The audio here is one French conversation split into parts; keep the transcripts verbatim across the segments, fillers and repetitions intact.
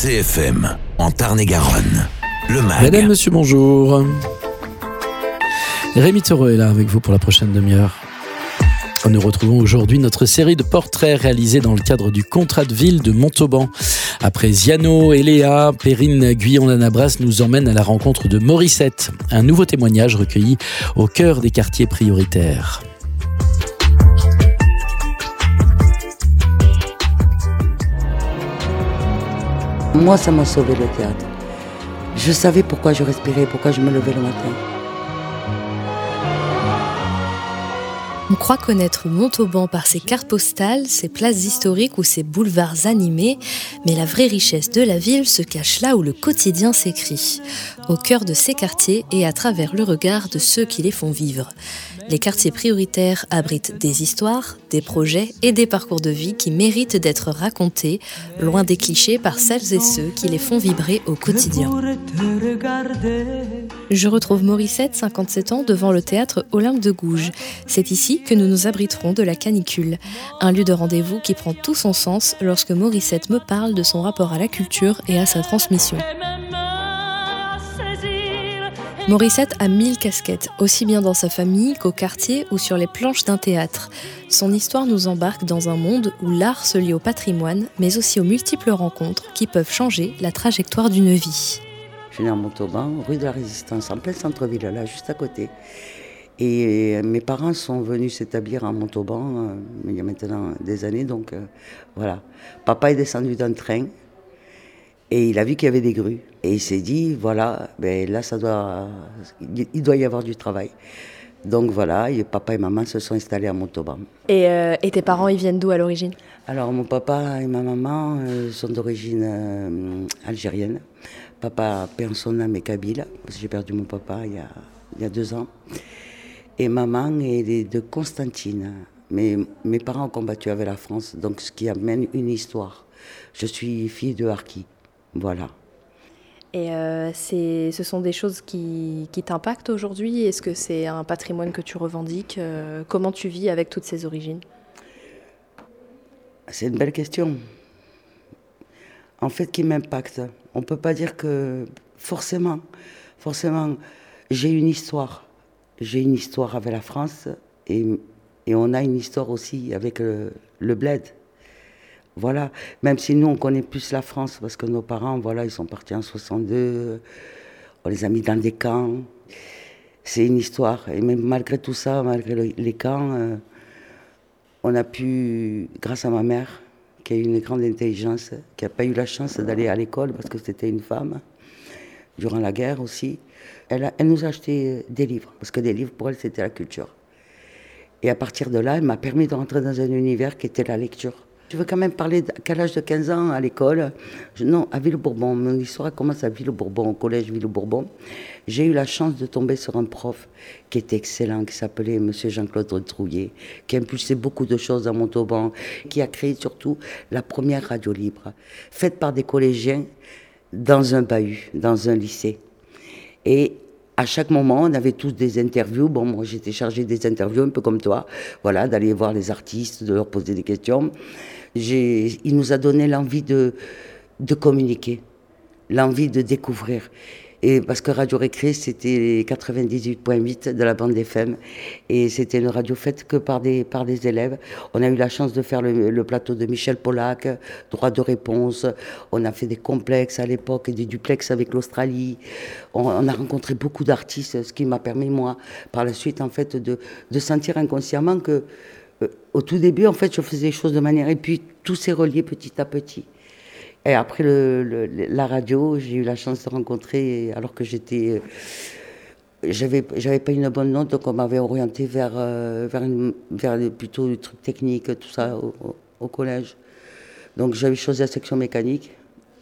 C F M, en Tarn-et-Garonne. Le M A G. Madame, monsieur, bonjour. Rémi Thoreux est là avec vous pour la prochaine demi-heure. Nous retrouvons aujourd'hui notre série de portraits réalisés dans le cadre du contrat de ville de Montauban. Après Ziano et Léa, Perrine Guyon-Lanabras nous emmène à la rencontre de Morissette, un nouveau témoignage recueilli au cœur des quartiers prioritaires. Moi, ça m'a sauvé le théâtre. Je savais pourquoi je respirais, pourquoi je me levais le matin. On croit connaître Montauban par ses cartes postales, ses places historiques ou ses boulevards animés, mais la vraie richesse de la ville se cache là où le quotidien s'écrit, au cœur de ces quartiers et à travers le regard de ceux qui les font vivre. Les quartiers prioritaires abritent des histoires, des projets et des parcours de vie qui méritent d'être racontés, loin des clichés par celles et ceux qui les font vibrer au quotidien. Je retrouve Morissette, cinquante-sept ans, devant le théâtre Olympe de Gouges. C'est ici que nous nous abriterons de la canicule, un lieu de rendez-vous qui prend tout son sens lorsque Morissette me parle de son rapport à la culture et à sa transmission. Morissette a mille casquettes, aussi bien dans sa famille qu'au quartier ou sur les planches d'un théâtre. Son histoire nous embarque dans un monde où l'art se lie au patrimoine, mais aussi aux multiples rencontres qui peuvent changer la trajectoire d'une vie. Je suis née à Montauban, rue de la Résistance, en plein centre-ville, là, juste à côté. Et mes parents sont venus s'établir à Montauban, euh, il y a maintenant des années, donc euh, voilà. Papa est descendu d'un train et il a vu qu'il y avait des grues. Et il s'est dit, voilà, ben là, ça doit, il doit y avoir du travail. Donc voilà, et papa et maman se sont installés à Montauban. Et, euh, et tes parents, ils viennent d'où à l'origine ? Alors mon papa et ma maman euh, sont d'origine euh, algérienne. Papa perd son âme et kabyle, parce que j'ai perdu mon papa il y a, il y a deux ans. Et maman est de Constantine. Mais mes parents ont combattu avec la France, donc ce qui amène une histoire. Je suis fille de harki, voilà. Et euh, c'est, ce sont des choses qui, qui t'impactent aujourd'hui ? Est-ce que c'est un patrimoine que tu revendiques ? euh, Comment tu vis avec toutes ces origines ? C'est une belle question. En fait, qui m'impacte. On ne peut pas dire que forcément, forcément, j'ai une histoire. J'ai une histoire avec la France et, et on a une histoire aussi avec le, le bled. Voilà, même si nous on connaît plus la France parce que nos parents, voilà, ils sont partis en soixante-deux, on les a mis dans des camps. C'est une histoire. Et même malgré tout ça, malgré le, les camps, euh, on a pu, grâce à ma mère, qui a eu une grande intelligence, qui n'a pas eu la chance d'aller à l'école parce que c'était une femme, durant la guerre aussi, elle, a, elle nous a acheté des livres, parce que des livres pour elle c'était la culture. Et à partir de là, elle m'a permis de rentrer dans un univers qui était la lecture. Je veux quand même parler qu'à l'âge de quinze ans, à l'école, je, non, à Ville-Bourbon, mon histoire commence à Ville-Bourbon, au collège Ville-Bourbon. J'ai eu la chance de tomber sur un prof qui était excellent, qui s'appelait Monsieur Jean-Claude Trouillet, qui impulsait beaucoup de choses à Montauban, qui a créé surtout la première radio libre, faite par des collégiens dans un bahut, dans un lycée. Et à chaque moment, on avait tous des interviews. Bon, moi, j'étais chargée des interviews, un peu comme toi, voilà, d'aller voir les artistes, de leur poser des questions. J'ai, il nous a donné l'envie de, de communiquer, l'envie de découvrir. Et parce que Radio Récré, c'était quatre-vingt-dix-huit virgule huit de la bande F M. Et c'était une radio faite que par des, par des élèves. On a eu la chance de faire le, le plateau de Michel Polac, droit de réponse. On a fait des complexes à l'époque, des duplex avec l'Australie. On, on a rencontré beaucoup d'artistes, ce qui m'a permis, moi, par la suite, en fait, de, de sentir inconsciemment que, euh, au tout début, en fait, je faisais les choses de manière... Et puis, tout s'est relié petit à petit. Et après le, le, la radio, j'ai eu la chance de rencontrer, alors que j'étais, j'avais, j'avais pas une bonne note, donc on m'avait orienté vers, euh, vers, une, vers plutôt le truc technique, tout ça, au, au collège. Donc j'avais choisi la section mécanique.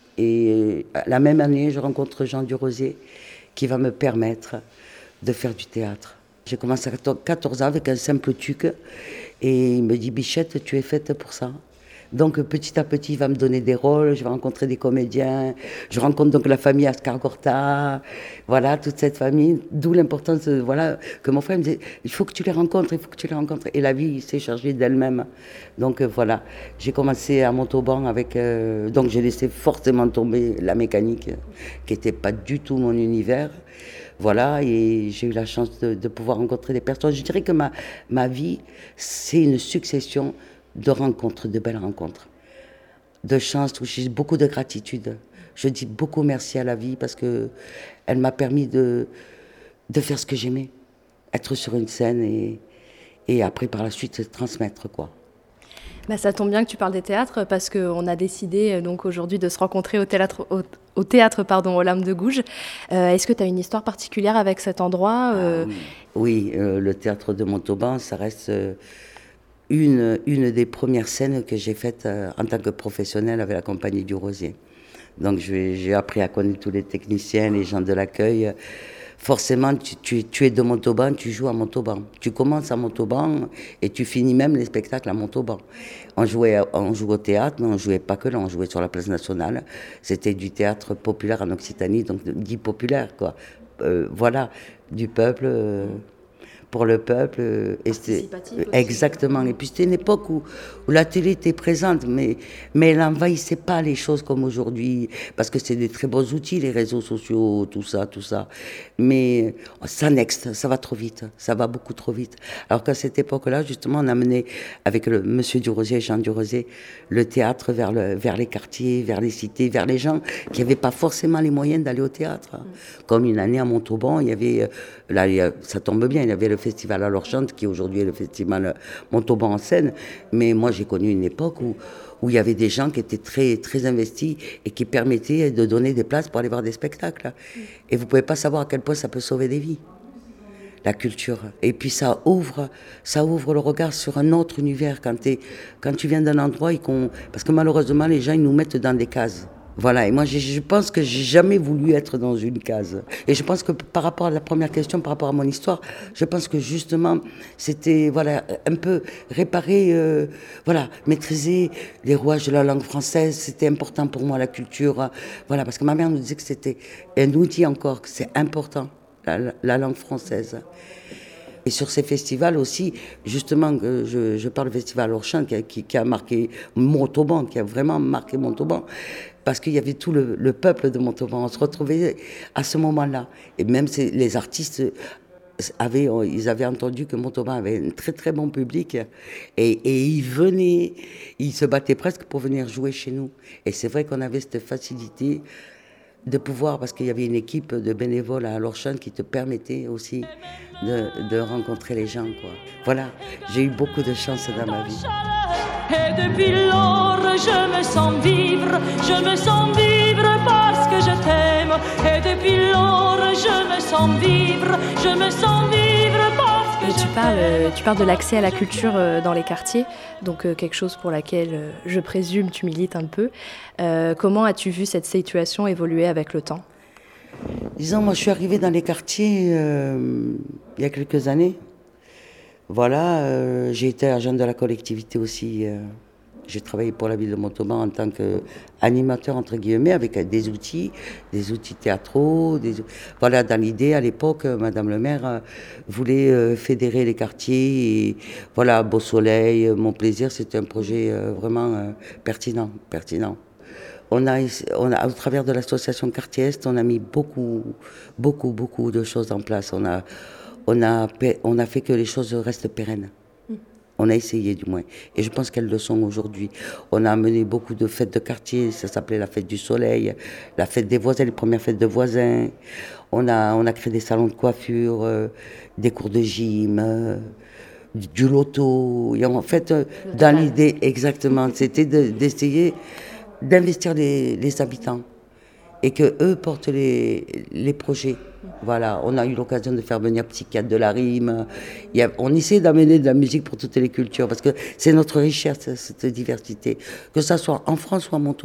Et la même année, je rencontre Jean Durosier, qui va me permettre de faire du théâtre. J'ai commencé à quatorze ans avec un simple tuc, et il me dit « Bichette, tu es faite pour ça ». Donc petit à petit, il va me donner des rôles, je vais rencontrer des comédiens, je rencontre donc la famille Ascar-Gorta, voilà, toute cette famille, d'où l'importance, de, voilà, que mon frère me disait, il faut que tu les rencontres, il faut que tu les rencontres. Et la vie s'est chargée d'elle-même. Donc euh, voilà, j'ai commencé à Montauban avec, euh, donc j'ai laissé forcément tomber la mécanique, euh, qui n'était pas du tout mon univers. Voilà, et j'ai eu la chance de, de pouvoir rencontrer des personnes. Je dirais que ma, ma vie, c'est une succession de rencontres, de belles rencontres, de chances où j'ai beaucoup de gratitude. Je dis beaucoup merci à la vie parce que elle m'a permis de, de faire ce que j'aimais, être sur une scène et, et après par la suite transmettre quoi. Bah, ça tombe bien que tu parles des théâtres parce qu'on a décidé donc aujourd'hui de se rencontrer au théâtre, au, au théâtre pardon, aux Lames de Gouges. Euh, est-ce que tu as une histoire particulière avec cet endroit euh... ah, Oui, oui euh, le théâtre de Montauban, ça reste euh, une, une des premières scènes que j'ai faites euh, en tant que professionnelle avec la compagnie du Rosier. Donc je, j'ai appris à connaître tous les techniciens, les gens de l'accueil. Forcément, tu, tu, tu es de Montauban, tu joues à Montauban. Tu commences à Montauban et tu finis même les spectacles à Montauban. On jouait, on jouait au théâtre, mais on jouait pas que là, on jouait sur la place nationale. C'était du théâtre populaire en Occitanie, donc dit populaire, quoi. Euh, voilà, du peuple... Euh, pour le peuple. Et c'était, exactement. Et puis c'était une époque où, où la télé était présente, mais, mais elle n'envahissait pas les choses comme aujourd'hui, parce que c'est des très beaux outils, les réseaux sociaux, tout ça, tout ça. Mais ça next, ça va trop vite, ça va beaucoup trop vite. Alors qu'à cette époque-là, justement, on a mené, avec le monsieur Durosier, Jean Durosier, le théâtre vers, le, vers les quartiers, vers les cités, vers les gens qui n'avaient pas forcément les moyens d'aller au théâtre. Mm. Comme une année à Montauban, il y avait, là, il y a, ça tombe bien, il y avait le festival à l'Orchante, qui aujourd'hui est le festival Montauban en scène. Mais moi, j'ai connu une époque où, où il y avait des gens qui étaient très, très investis et qui permettaient de donner des places pour aller voir des spectacles. Mm. Et vous ne pouvez pas savoir à quel point ça peut sauver des vies, la culture. Et puis ça ouvre, ça ouvre le regard sur un autre univers quand, t'es, quand tu viens d'un endroit et qu'on... Parce que malheureusement, les gens, ils nous mettent dans des cases. Voilà, et moi je, je pense que j'ai jamais voulu être dans une case. Et je pense que par rapport à la première question, par rapport à mon histoire, je pense que justement, c'était voilà, un peu réparer, euh, voilà, maîtriser les rouages de la langue française, c'était important pour moi, la culture. Voilà, parce que ma mère nous disait que c'était, elle nous dit encore que c'est important, la, la langue française. Et sur ces festivals aussi, justement, je, je parle du festival Orchamps qui, qui, qui a marqué Montauban, qui a vraiment marqué Montauban, parce qu'il y avait tout le, le peuple de Montauban. On se retrouvait à ce moment-là. Et même les artistes avaient, ils avaient entendu que Montauban avait un très très bon public. Et, et ils venaient, ils se battaient presque pour venir jouer chez nous. Et c'est vrai qu'on avait cette facilité de pouvoir, parce qu'il y avait une équipe de bénévoles à l'Orchante qui te permettait aussi de, de rencontrer les gens, quoi. Voilà, j'ai eu beaucoup de chance dans ma vie. Et depuis lors, je me sens vivre, je me sens vivre parce que je t'aime. Et depuis lors, je me sens vivre, je me sens vivre parce que Et je tu parles, t'aime. tu parles de l'accès à la culture dans les quartiers, donc quelque chose pour laquelle, je présume, tu milites un peu. Euh, comment as-tu vu cette situation évoluer avec le temps ? Disons, moi je suis arrivée dans les quartiers euh, il y a quelques années. Voilà, euh, j'ai été agent de la collectivité aussi. Euh, j'ai travaillé pour la ville de Montauban en tant qu'animateur, entre guillemets, avec des outils, des outils théâtraux. Des... Voilà, dans l'idée, à l'époque, Madame le maire euh, voulait euh, fédérer les quartiers. Et, voilà, Beau Soleil, euh, Mon Plaisir, c'était un projet euh, vraiment euh, pertinent, pertinent. On a, on a, au travers de l'association Quartier Est, on a mis beaucoup, beaucoup, beaucoup de choses en place. On a... On a, on a fait que les choses restent pérennes. Mm. On a essayé du moins. Et je pense qu'elles le sont aujourd'hui. On a mené beaucoup de fêtes de quartier. Ça s'appelait la fête du soleil, la fête des voisins, les premières fêtes de voisins. On a, on a créé des salons de coiffure, euh, des cours de gym, euh, du loto. Et en fait, euh, dans l'idée, exactement, c'était de, d'essayer d'investir les, les habitants et qu'eux portent les, les projets. Voilà, on a eu l'occasion de faire venir Psychiatre de la Rime. Il y a, on essaie d'amener de la musique pour toutes les cultures, parce que c'est notre richesse, cette diversité. Que ça soit en France ou à Montauban,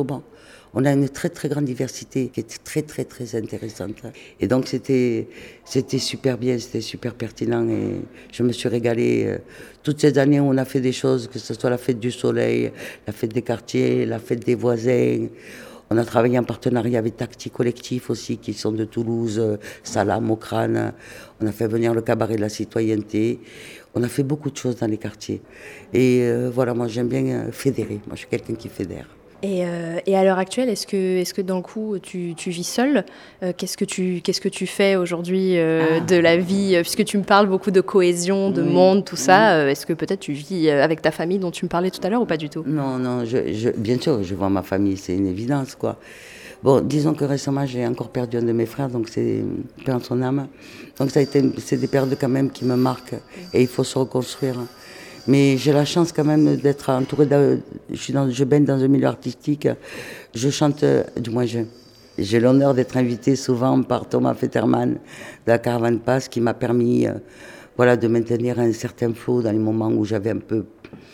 On a une très très grande diversité qui est très très très intéressante. Et donc c'était, c'était super bien, c'était super pertinent et je me suis régalée. Toutes ces années où on a fait des choses, que ce soit la fête du soleil, la fête des quartiers, la fête des voisins. On a travaillé en partenariat avec Tacti Collectif aussi, qui sont de Toulouse, Salam, Okrane. On a fait venir le cabaret de la citoyenneté. On a fait beaucoup de choses dans les quartiers. Et euh, voilà, moi j'aime bien fédérer. Moi je suis quelqu'un qui fédère. Et, euh, et à l'heure actuelle, est-ce que, est-ce que dans le coup, tu, tu vis seule ? euh, qu'est-ce, que tu, qu'est-ce que tu fais aujourd'hui euh, ah. de la vie ? Puisque tu me parles beaucoup de cohésion, de oui. monde, tout ça. Oui. Euh, est-ce que peut-être tu vis avec ta famille dont tu me parlais tout à l'heure ou pas du tout ? Non, non, je, je, bien sûr, je vois ma famille, c'est une évidence, quoi. Bon, disons que récemment, j'ai encore perdu un de mes frères, donc c'est paix en son âme. Donc ça a été, c'est des périodes quand même qui me marquent et il faut se reconstruire. Mais j'ai la chance quand même d'être entourée de... Je, suis dans, je baigne dans un milieu artistique. Je chante, du moins je, j'ai l'honneur d'être invitée souvent par Thomas Fetterman de la Caravane Passe qui m'a permis euh, voilà, de maintenir un certain flow dans les moments où j'avais un peu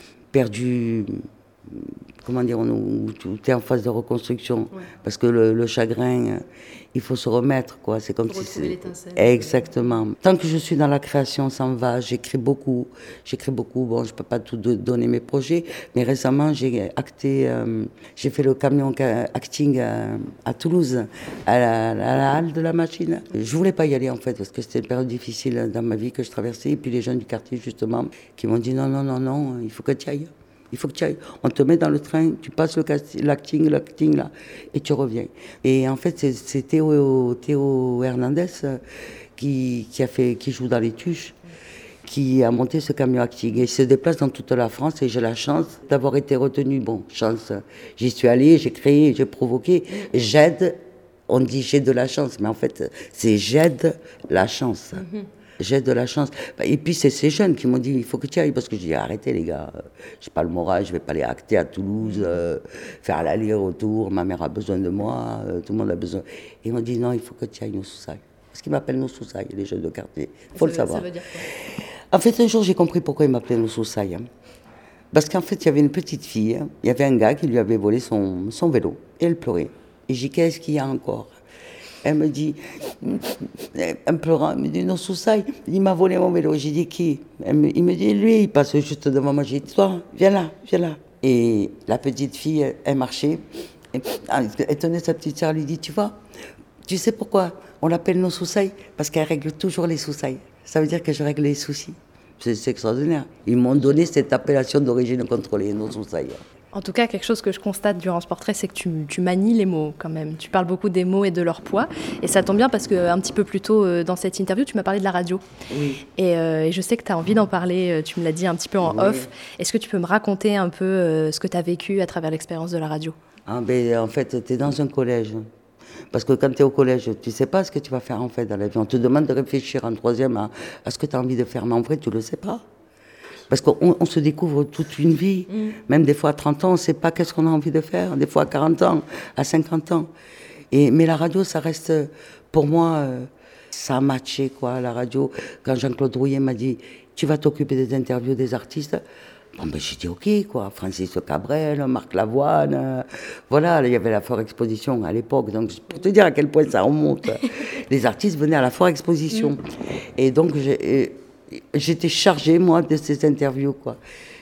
perdu... Comment dire, où tu es en phase de reconstruction. Ouais. Parce que le, le chagrin, euh, il faut se remettre, quoi. C'est comme Pour si c'est... l'étincelle. Exactement. Tant que je suis dans la création, ça me va. J'écris beaucoup. J'écris beaucoup. Bon, je peux pas tout donner mes projets, mais récemment, j'ai acté, euh, j'ai fait le camion acting à, à Toulouse, à la, à la halle de la machine. Je voulais pas y aller, en fait, parce que c'était une période difficile dans ma vie que je traversais. Et puis les jeunes du quartier, justement, qui m'ont dit non, non, non, non, il faut que tu ailles. Il faut que tu ailles. On te met dans le train, tu passes le casting, l'acting, l'acting là, et tu reviens. Et en fait, c'est, c'est Théo, Théo Hernandez euh, qui, qui, a fait, qui joue dans Les Tuches, qui a monté ce camion acting. Et il se déplace dans toute la France et j'ai la chance d'avoir été retenue. Bon, chance, j'y suis allée, j'ai créé, j'ai provoqué. J'aide, on dit j'ai de la chance, mais en fait, c'est j'aide la chance. Mm-hmm. J'ai de la chance. Et puis, c'est ces jeunes qui m'ont dit, il faut que tu ailles. Parce que je dis, arrêtez les gars, j'ai pas le moral, je vais pas aller acter à Toulouse, euh, faire l'aller-retour, ma mère a besoin de moi, euh, tout le monde a besoin. Et ils m'ont dit, non, il faut que tu ailles nos Soussailles. Parce qu'ils m'appellent nos Soussailles, les jeunes de quartier. Il faut ça, le savoir. Ça veut dire quoi ? En fait, un jour, j'ai compris pourquoi ils m'appelaient nos Soussailles. Hein. Parce qu'en fait, il y avait une petite fille, hein. Il y avait un gars qui lui avait volé son, son vélo. Et elle pleurait. Et j'ai dit, qu'est-ce qu'il y a encore ? Elle me dit, en pleurant, elle me dit, non, Soussailles, il m'a volé mon vélo. J'ai dit, qui ? Elle me, il me dit, lui, il passe juste devant moi. J'ai dit, toi, viens là, viens là. Et la petite fille, elle, elle marchait. Et, elle tenait sa petite sœur, elle lui dit, tu vois, tu sais pourquoi on l'appelle nos Soussailles ? Parce qu'elle règle toujours les Soussailles. Ça veut dire que je règle les soucis. C'est, c'est extraordinaire. Ils m'ont donné cette appellation d'origine contrôlée, nos Soussailles. En tout cas, quelque chose que je constate durant ce portrait, c'est que tu, tu manies les mots quand même. Tu parles beaucoup des mots et de leur poids. Et ça tombe bien parce qu'un petit peu plus tôt euh, dans cette interview, tu m'as parlé de la radio. Oui. Et, euh, et je sais que tu as envie d'en parler, tu me l'as dit un petit peu en oui. off. Est-ce que tu peux me raconter un peu euh, ce que tu as vécu à travers l'expérience de la radio ? Ah ben, en fait, tu es dans un collège. Parce que quand tu es au collège, tu ne sais pas ce que tu vas faire en fait dans la vie. On te demande de réfléchir en troisième à, à ce que tu as envie de faire. Mais en vrai, tu ne le sais pas. Parce qu'on on se découvre toute une vie. Mmh. Même des fois à trente ans, on ne sait pas qu'est-ce qu'on a envie de faire. Des fois à quarante ans, à cinquante ans. Et, mais la radio, ça reste, pour moi, euh, ça a matché, quoi, la radio. Quand Jean-Claude Rouillet m'a dit, tu vas t'occuper des interviews des artistes. Bon, ben, j'ai dit, OK, quoi. Francis Cabrel, Marc Lavoine. Euh, voilà, il y avait la Foire Exposition à l'époque. Donc, pour te dire à quel point ça remonte. Les artistes venaient à la Foire Exposition. Mmh. Et donc, j'ai... J'étais chargée, moi, de ces interviews, quoi.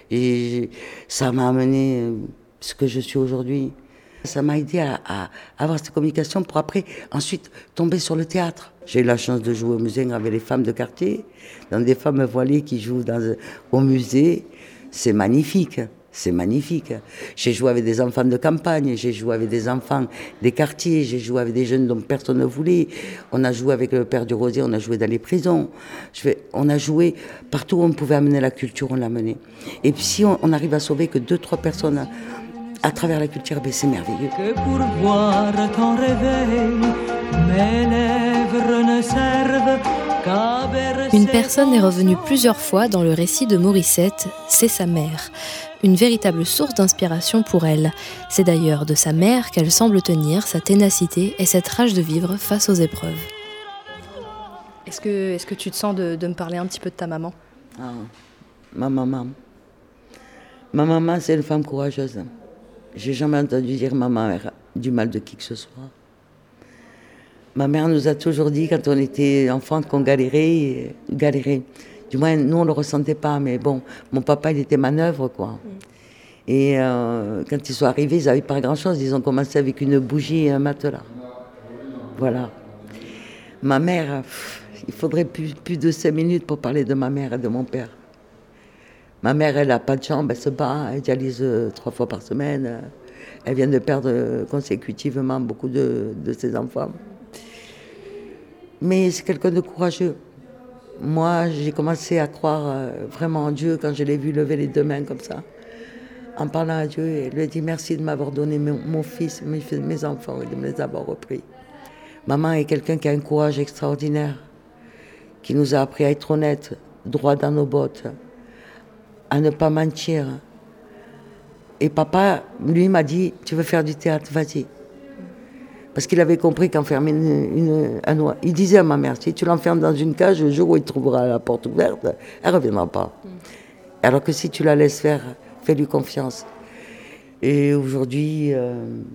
Et ça m'a amené ce que je suis aujourd'hui. Ça m'a aidé à, à avoir cette communication pour après, ensuite, tomber sur le théâtre. J'ai eu la chance de jouer au musée avec les femmes de quartier, dans des femmes voilées qui jouent dans, au musée. C'est magnifique. C'est magnifique. J'ai joué avec des enfants de campagne, j'ai joué avec des enfants des quartiers, j'ai joué avec des jeunes dont personne ne voulait. On a joué avec le Père du Rosier, on a joué dans les prisons. Je fais, on a joué partout où on pouvait amener la culture, on l'a amené. Et puis si on, on arrive à sauver que deux, trois personnes à, à travers la culture, ben c'est merveilleux. Que pour voir ton réveil, mes lèvres ne servent qu'à bercer. Une personne est revenue plusieurs fois dans le récit de Morissette, c'est sa mère. Une véritable source d'inspiration pour elle. C'est d'ailleurs de sa mère qu'elle semble tenir sa ténacité et cette rage de vivre face aux épreuves. Est-ce que, est-ce que tu te sens de, de me parler un petit peu de ta maman ? Ah, ma maman. Ma maman, c'est une femme courageuse. J'ai jamais entendu dire ma mère du mal de qui que ce soit. Ma mère nous a toujours dit, quand on était enfant, qu'on galérait, galérait. Du moins, nous, on ne le ressentait pas, mais bon, mon papa, il était manœuvre, quoi. Mm. Et euh, quand ils sont arrivés, ils n'avaient pas grand-chose. Ils ont commencé avec une bougie et un matelas. Voilà. Ma mère, pff, il faudrait plus, plus de cinq minutes pour parler de ma mère et de mon père. Ma mère, elle n'a pas de jambe, elle se bat, elle dialyse euh, trois fois par semaine. Elle vient de perdre euh, consécutivement beaucoup de, de ses enfants. Mais c'est quelqu'un de courageux. Moi, j'ai commencé à croire euh, vraiment en Dieu quand je l'ai vu lever les deux mains comme ça, en parlant à Dieu, et lui dit merci de m'avoir donné mon, mon fils, mes, mes enfants, et de me les avoir repris. Maman est quelqu'un qui a un courage extraordinaire, qui nous a appris à être honnêtes, droit dans nos bottes, à ne pas mentir. Et papa, lui, m'a dit, tu veux faire du théâtre, vas-y. Parce qu'il avait compris qu'enfermer une, une, un oie. Il disait à ma mère, si tu l'enfermes dans une cage, le jour où il trouvera la porte ouverte, elle ne reviendra pas. Mm. Alors que si tu la laisses faire, fais-lui confiance. Et aujourd'hui, euh...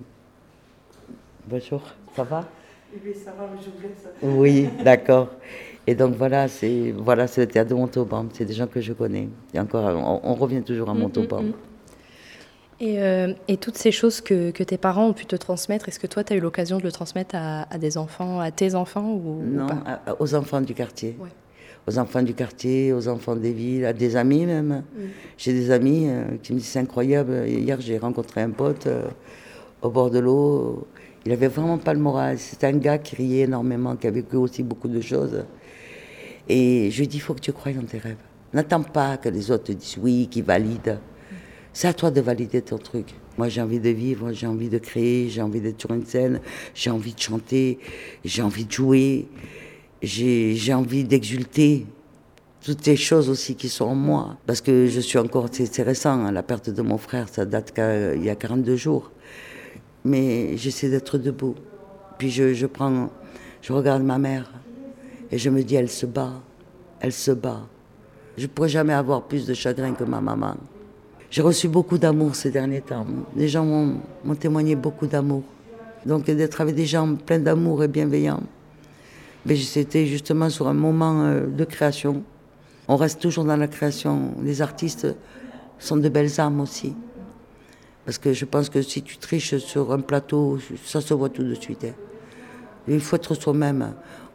bonjour, ça va? Oui, ça va, mais je voulais ça. Oui, d'accord. Et donc voilà, c'est voilà, c'est le théâtre de Montauban. C'est des gens que je connais. Et encore, on, on revient toujours à Montauban. Mm, mm, mm. Et, euh, et toutes ces choses que, que tes parents ont pu te transmettre, est-ce que toi, tu as eu l'occasion de le transmettre à, à des enfants, à tes enfants ou, Non, ou pas à, aux enfants du quartier. Ouais. Aux enfants du quartier, aux enfants des villes, à des amis même. Mm. J'ai des amis euh, qui me disent c'est incroyable. Hier, j'ai rencontré un pote euh, au bord de l'eau. Il avait vraiment pas le moral. C'était un gars qui riait énormément, qui a vécu aussi beaucoup de choses. Et je lui dis, il faut que tu croies dans tes rêves. N'attends pas que les autres te disent oui, qu'ils valident. C'est à toi de valider ton truc. Moi, j'ai envie de vivre, j'ai envie de créer, j'ai envie d'être sur une scène, j'ai envie de chanter, j'ai envie de jouer, j'ai, j'ai envie d'exulter. Toutes les choses aussi qui sont en moi. Parce que je suis encore, c'est, c'est récent, hein, la perte de mon frère, ça date qu'il y a quarante-deux jours. Mais j'essaie d'être debout. Puis je, je prends, je regarde ma mère et je me dis, elle se bat, elle se bat. Je ne pourrais jamais avoir plus de chagrin que ma maman. J'ai reçu beaucoup d'amour ces derniers temps. Les gens m'ont, m'ont témoigné beaucoup d'amour. Donc d'être avec des gens pleins d'amour et bienveillants, mais c'était justement sur un moment de création. On reste toujours dans la création. Les artistes sont de belles âmes aussi. Parce que je pense que si tu triches sur un plateau, ça se voit tout de suite. Hein. Il faut être soi-même.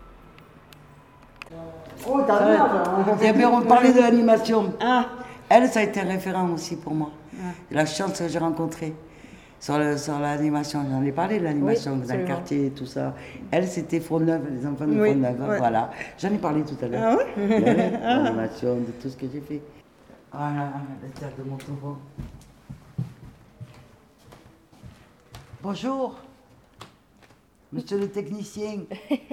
Oh, t'as bien, bien, on parlait de l'animation. Ah. Elle, ça a été un référent aussi pour moi. Ah. La chance que j'ai rencontrée sur, le, sur l'animation. J'en ai parlé de l'animation oui, dans le quartier et tout ça. Elle, c'était Froneuve, les enfants de oui, Froneuve. Ouais. Voilà. J'en ai parlé tout à l'heure. Ah ouais. De l'animation, de tout ce que j'ai fait. Voilà, le théâtre de Montauban. Bonjour, monsieur le technicien.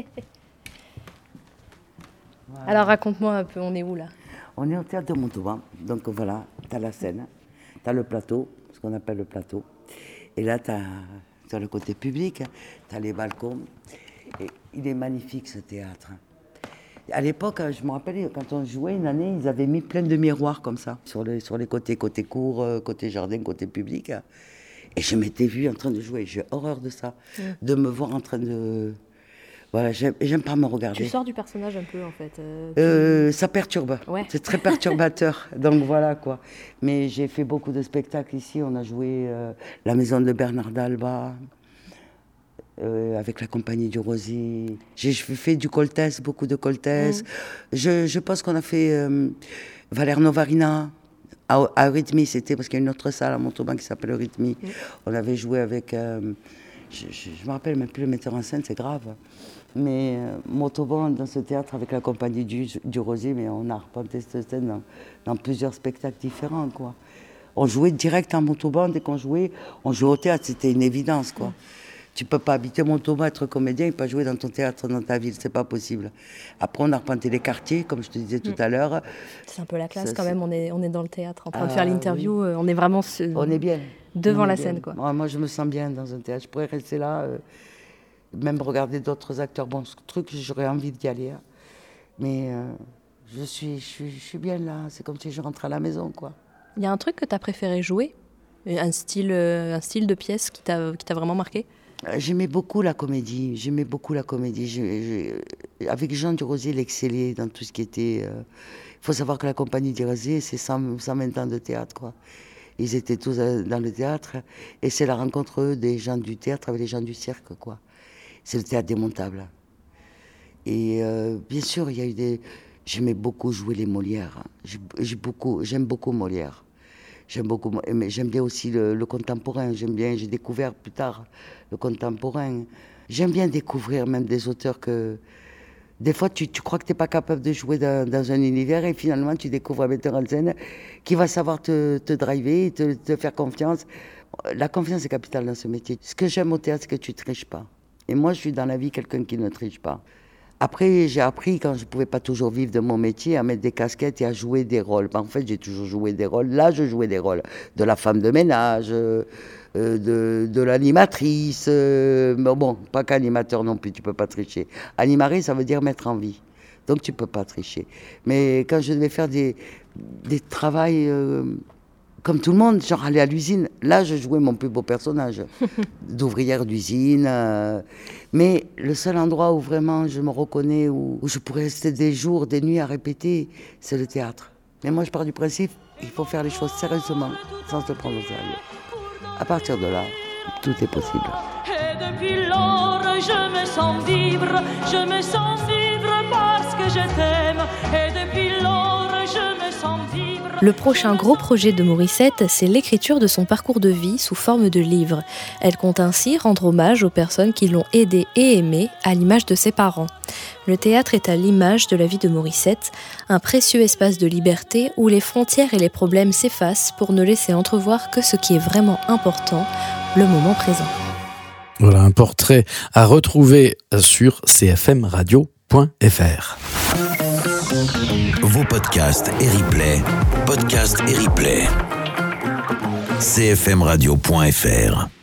Voilà. Alors raconte-moi un peu, on est où là? On est au théâtre de Montauban, donc voilà, tu as la scène, tu as le plateau, ce qu'on appelle le plateau, et là tu as le côté public, tu as les balcons, et il est magnifique ce théâtre. À l'époque, je me rappelle, quand on jouait une année, ils avaient mis plein de miroirs comme ça, sur les, sur les côtés, côté cour, côté jardin, côté public. Et je m'étais vue en train de jouer, j'ai horreur de ça, mmh. de me voir en train de... Voilà, j'aime, j'aime pas me regarder. Tu sors du personnage un peu, en fait. Euh, tu... euh, ça perturbe, ouais. C'est très perturbateur, donc voilà quoi. Mais j'ai fait beaucoup de spectacles ici, on a joué euh, La Maison de Bernard d'Alba, euh, avec la compagnie du Rosy. J'ai fait du Coltès, beaucoup de Coltès. Mmh. Je, je pense qu'on a fait euh, Valère Novarina. À, à Eurythmie, c'était parce qu'il y a une autre salle à Montauban qui s'appelle Eurythmie. Mmh. On avait joué avec... Euh, je ne me rappelle même plus le metteur en scène, c'est grave. Mais euh, Montauban, dans ce théâtre, avec la compagnie du, du Rosier, mais on a arpenté cette scène dans, dans plusieurs spectacles différents, quoi. On jouait direct à Montauban, dès qu'on jouait, on jouait au théâtre, c'était une évidence, quoi. Mmh. Tu ne peux pas habiter Montauban, être comédien et pas jouer dans ton théâtre, dans ta ville, c'est pas possible. Après, on a arpenté les quartiers, comme je te disais tout mmh. à l'heure. C'est un peu la classe ça, quand même, on est, on est dans le théâtre, en train ah, de faire l'interview, oui. On est vraiment ce... on est bien. devant on la bien. Scène, quoi. Moi, moi, je me sens bien dans un théâtre, je pourrais rester là, euh, même regarder d'autres acteurs. Bon, ce truc, j'aurais envie d'y aller, hein. Mais euh, je, suis, je, suis, je suis bien là, c'est comme si je rentrais à la maison, quoi. Il y a un truc que tu as préféré jouer Un style, un style de pièce qui t'a, qui t'a vraiment marqué ? J'aimais beaucoup la comédie. J'aimais beaucoup la comédie. Je, je, avec Jean Durozier, il excellait dans tout ce qui était... Il euh, faut savoir que la compagnie Durozier, c'est cent, cent vingt ans de théâtre, quoi. Ils étaient tous dans le théâtre. Et c'est la rencontre des gens du théâtre avec les gens du cirque, quoi. C'est le théâtre démontable. Et euh, bien sûr, il y a eu des... J'aimais beaucoup jouer les Molières. J'ai, j'ai beaucoup, j'aime beaucoup Molière. J'aime beaucoup, mais j'aime bien aussi le, le contemporain. J'aime bien, j'ai découvert plus tard le contemporain. J'aime bien découvrir même des auteurs que... Des fois, tu, tu crois que tu n'es pas capable de jouer dans, dans un univers et finalement, tu découvres un metteur en scène qui va savoir te, te driver, te, te faire confiance. La confiance est capitale dans ce métier. Ce que j'aime au théâtre, c'est que tu ne triches pas. Et moi, je suis dans la vie quelqu'un qui ne triche pas. Après, j'ai appris, quand je ne pouvais pas toujours vivre de mon métier, à mettre des casquettes et à jouer des rôles. En fait, j'ai toujours joué des rôles. Là, je jouais des rôles de la femme de ménage, euh, de, de l'animatrice. Euh, mais bon, pas qu'animateur non plus, tu ne peux pas tricher. Animer, ça veut dire mettre en vie. Donc, tu ne peux pas tricher. Mais quand je devais faire des, des travails... Euh, comme tout le monde, genre aller à l'usine. Là, je jouais mon plus beau personnage, d'ouvrière d'usine. Euh, mais le seul endroit où vraiment je me reconnais, où, où je pourrais rester des jours, des nuits à répéter, c'est le théâtre. Mais moi, je pars du principe, il faut faire les choses sérieusement, sans se prendre au sérieux. À partir de là, tout est possible. Et depuis lors, je me sens vivre, je me sens vivre parce que je t'aime. Et depuis lors, je me sens vivre. Le prochain gros projet de Morissette, c'est l'écriture de son parcours de vie sous forme de livre. Elle compte ainsi rendre hommage aux personnes qui l'ont aidée et aimée, à l'image de ses parents. Le théâtre est à l'image de la vie de Morissette, un précieux espace de liberté où les frontières et les problèmes s'effacent pour ne laisser entrevoir que ce qui est vraiment important, le moment présent. Voilà un portrait à retrouver sur c f m radio point f r. Vos podcasts et replays, podcasts et replays. c f m radio point f r